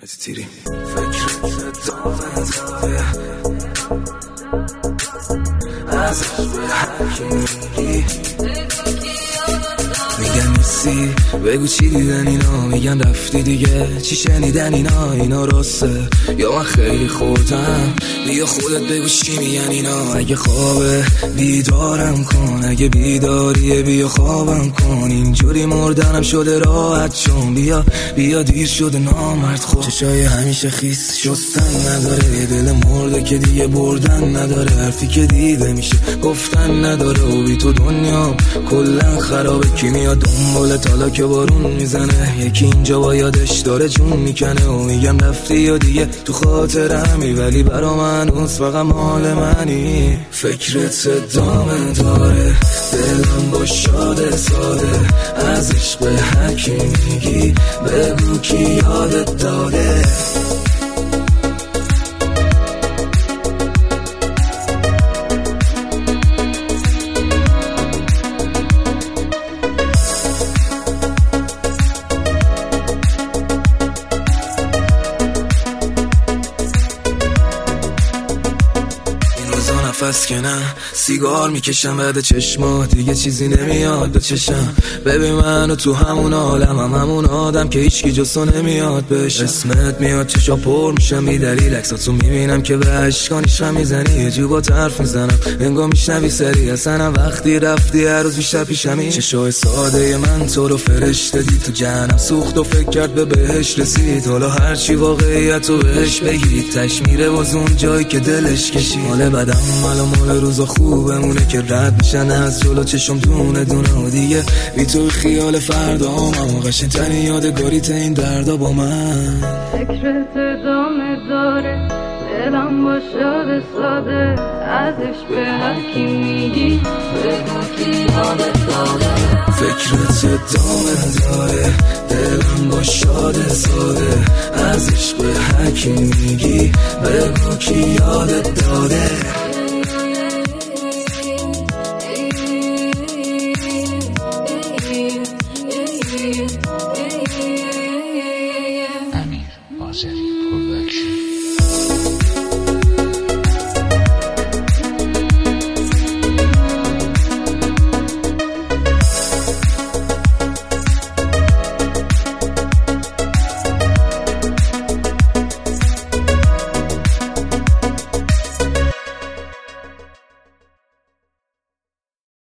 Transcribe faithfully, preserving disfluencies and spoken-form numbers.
از تیری فکرت دامه داره ازش به هرکی میگی میگن نیستی بگو چی دیدن اینا میگن رفتی دیگه چی شنیدن اینا اینا راسته یا من خیلی خوردم بیا خودت بگو چی میگن اینا اگه خوابه بیدارم کن اگه بیداریه بیا خوابم کن اینجوری مردنم شده راحت چون بیا بیا دیر شده نامرد خود چشای همیشه خیس شستن نداره دل مرده که دیگه بردن نداره حرفی که دیده میشه گفتن نداره و بی تو دنیا کلن خرابه کی میاد دنبال تالا که بارون میزنه یکی اینجا با یادش داره جون میکنه و میگم رفتی یا دیگه تو خاطرمی ولی برا من اون فقط مال منی فکرت ادامه داره دلم با شاده ساده از عشق به هرکی میگی بگو کی یادت داده نفس که نه سیگار میکشم بعد چشمات دیگه چیزی نمیاد به چشم ببین منو تو همون عالم هم همون آدم که هیچکی جسو نمیاد بهش اسمت میاد چشا پر میشم بی دلیل عکساتو میبینم که به عشقانیش هم میزنی یه جو با طرف میزنم انگار میشنوی سری اصلا وقتی رفتی هر روز بیشتر پیشمی چشای ساده من تو رو فرشته دید تو جهنم سوخت و فکر کرد به بهش رسید حالا هرچی واقعیتو بهش بگی تش میره باز اون جایی که دلش کشید مال بدم مال مال روزا خوبمونه که رد میشن از جلو چشم دونه دونه و دیگه بی تو خیال فردا هم قشنگ ترین یادگاریت این دردا با من فکرت ادامه داره دلم با شاده ساده ازش به هرکی میگی بگو کی یادت داره فکرت ادامه داره دلم با شاده ساده ازش به هرکی میگی بگو کی یادت